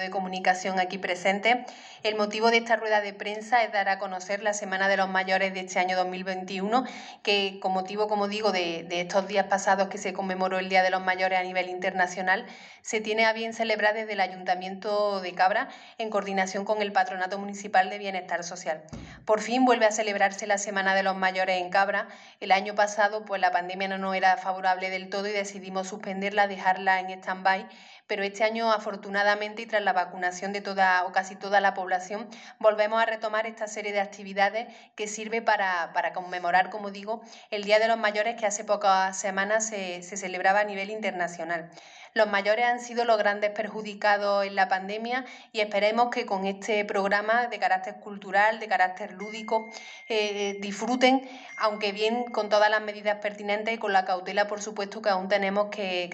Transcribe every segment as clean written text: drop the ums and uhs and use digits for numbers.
de comunicación aquí presentes. El motivo de esta rueda de prensa es dar a conocer la Semana de los Mayores de este año 2021, que con motivo, como digo, de estos días pasados que se conmemoró el Día de los Mayores a nivel internacional, se tiene a bien celebrar desde el Ayuntamiento de Cabra en coordinación con el Patronato Municipal de Bienestar Social. Por fin vuelve a celebrarse la Semana de los Mayores en Cabra. El año pasado pues la pandemia no nos era favorable del todo y decidimos suspenderla, dejarla en stand-by, pero este año afortunadamente y tras la vacunación de toda o casi toda la población volvemos a retomar esta serie de actividades que sirve para conmemorar, como digo, el Día de los Mayores que hace pocas semanas se celebraba a nivel internacional. Los mayores han sido los grandes perjudicados en la pandemia y esperemos que con este programa de carácter cultural, de carácter lúdico, disfruten, aunque bien con todas las medidas pertinentes y con la cautela, por supuesto, que aún tenemos que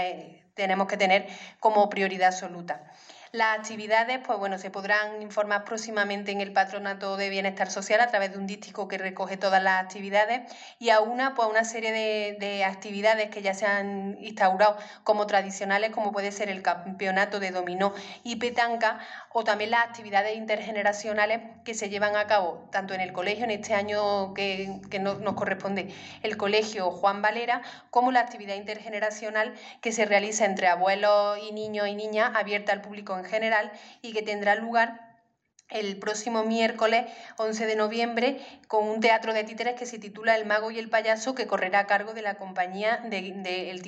tener como prioridad absoluta. Las actividades, pues bueno, se podrán informar próximamente en el Patronato de Bienestar Social a través de un díptico que recoge todas las actividades y a una serie de actividades que ya se han instaurado como tradicionales, como puede ser el campeonato de dominó y petanca, o también las actividades intergeneracionales que se llevan a cabo tanto en el colegio, en este año que nos corresponde el Colegio Juan Valera, como la actividad intergeneracional que se realiza entre abuelos y niños y niñas, abierta al público en general y que tendrá lugar el próximo miércoles 11 de noviembre con un teatro de títeres que se titula El Mago y el Payaso, que correrá a cargo de la compañía de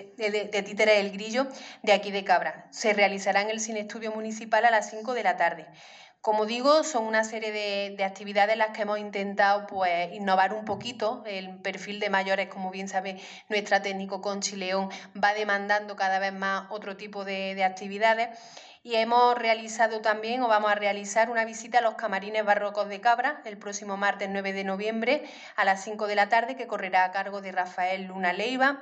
títeres El Grillo de aquí de Cabra. Se realizará en el Cine Estudio Municipal a las 5 de la tarde. Como digo, son una serie de actividades en las que hemos intentado pues innovar un poquito. El perfil de mayores, como bien sabe nuestra técnico Conchi León, va demandando cada vez más otro tipo de actividades. Y hemos realizado también, o vamos a realizar, una visita a los camarines barrocos de Cabra el próximo martes 9 de noviembre a las 5 de la tarde, que correrá a cargo de Rafael Luna Leiva.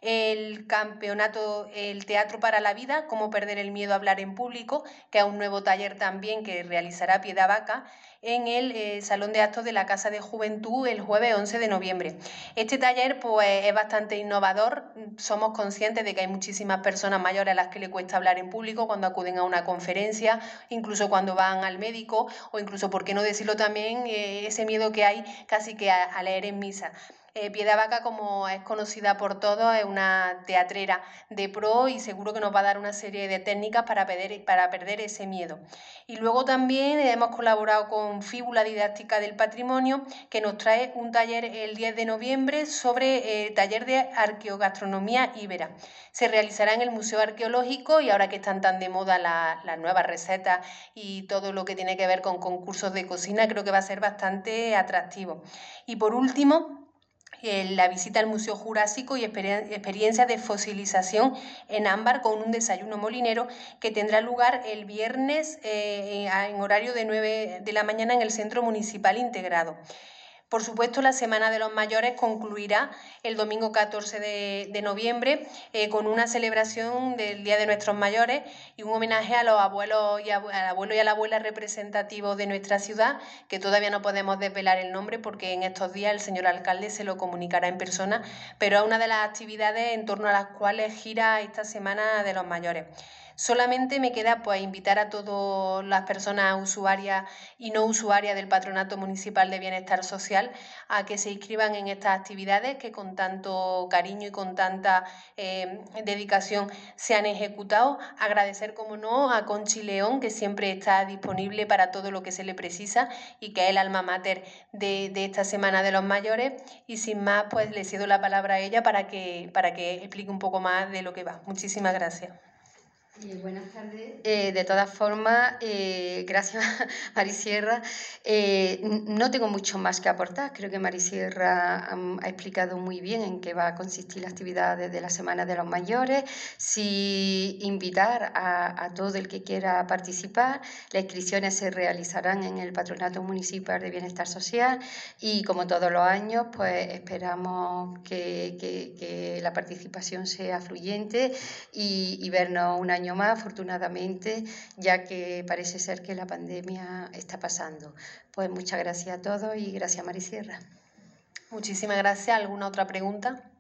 El campeonato, el Teatro para la Vida, cómo perder el miedo a hablar en público, que es un nuevo taller también que realizará Piedad Vaca en el Salón de Actos de la Casa de Juventud el jueves 11 de noviembre. Este taller pues, es bastante innovador. Somos conscientes de que hay muchísimas personas mayores a las que le cuesta hablar en público cuando acuden a una conferencia, incluso cuando van al médico o incluso, por qué no decirlo también, ese miedo que hay casi que a leer en misa. Piedad Vaca, como es conocida por todos, es una teatrera de pro y seguro que nos va a dar una serie de técnicas para perder ese miedo. Y luego también hemos colaborado con Fíbula Didáctica del Patrimonio, que nos trae un taller el 10 de noviembre sobre taller de arqueogastronomía íbera. Se realizará en el Museo Arqueológico y ahora que están tan de moda las nuevas recetas y todo lo que tiene que ver con concursos de cocina, creo que va a ser bastante atractivo. Y por último, la visita al Museo Jurásico y experiencia de fosilización en ámbar con un desayuno molinero que tendrá lugar el viernes en horario de 9 de la mañana en el Centro Municipal Integrado. Por supuesto, la Semana de los Mayores concluirá el domingo 14 de noviembre con una celebración del Día de nuestros mayores y un homenaje a los abuelos y al abuelo y a la abuela representativos de nuestra ciudad, que todavía no podemos desvelar el nombre porque en estos días el señor alcalde se lo comunicará en persona, pero es una de las actividades en torno a las cuales gira esta Semana de los Mayores. Solamente me queda pues invitar a todas las personas usuarias y no usuarias del Patronato Municipal de Bienestar Social a que se inscriban en estas actividades que con tanto cariño y con tanta dedicación se han ejecutado. Agradecer, como no, a Conchi León, que siempre está disponible para todo lo que se le precisa y que es el alma mater de esta Semana de los Mayores. Y sin más, pues le cedo la palabra a ella para que explique un poco más de lo que va. Muchísimas gracias. Buenas tardes. De todas formas, gracias Marisierra. No tengo mucho más que aportar. Creo que Marisierra ha explicado muy bien en qué va a consistir la actividad de la Semana de los Mayores. Sí, invitar a todo el que quiera participar. Las inscripciones se realizarán en el Patronato Municipal de Bienestar Social y, como todos los años, pues esperamos que la participación sea fluyente y vernos un año más, afortunadamente, ya que parece ser que la pandemia está pasando. Pues muchas gracias a todos y gracias, Marisierra. Muchísimas gracias. ¿Alguna otra pregunta?